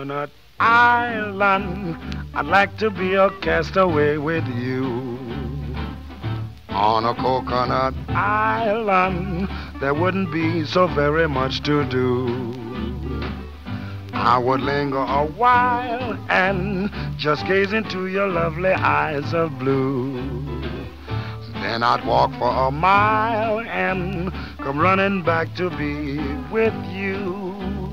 Coconut Island. I'd like to be a castaway with you. On a coconut island, there wouldn't be so very much to do. I would linger a while and just gaze into your lovely eyes of blue. Then I'd walk for a mile and come running back to be with you.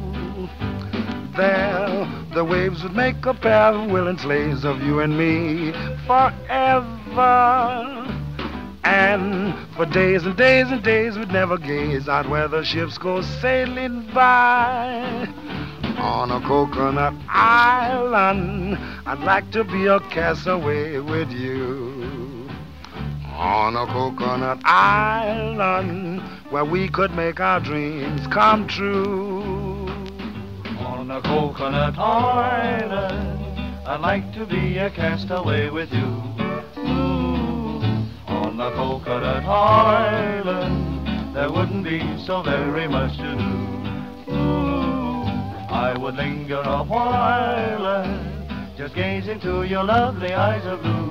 There, the waves would make a pair of willing slaves of you and me forever. And for days and days and days we'd never gaze out where the ships go sailing by. On a coconut island, I'd like to be a castaway with you. On a coconut island, where we could make our dreams come true. On a coconut island, I'd like to be a castaway with you. Ooh. On a coconut island, there wouldn't be so very much to do. Ooh. I would linger a while and just gaze into your lovely eyes of blue.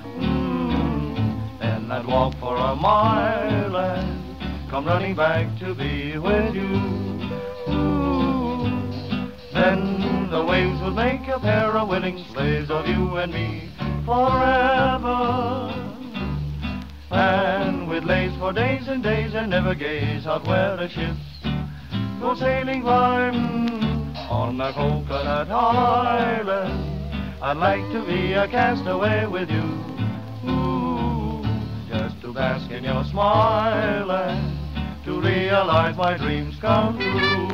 Then I'd walk for a mile and come running back to be with you. Then the waves would make a pair of willing slaves of you and me forever. And we'd laze for days and days and never gaze out where the ships go sailing by. On a coconut island, I'd like to be a castaway with you. Ooh, just to bask in your smile and to realize my dreams come true.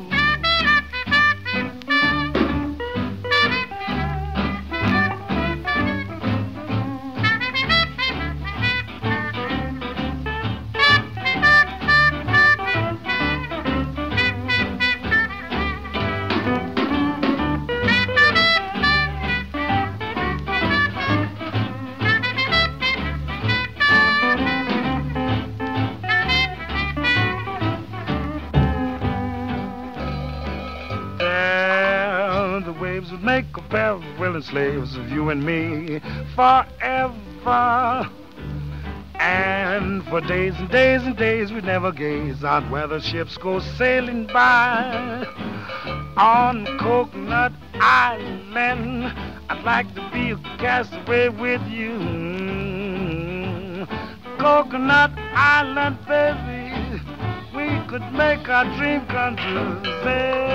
Would make a pair of willing slaves of you and me forever. And for days and days and days we'd never gaze out where the ships go sailing by. On Coconut Island, I'd like to be a castaway with you. Coconut Island, baby, we could make our dream come true. Say,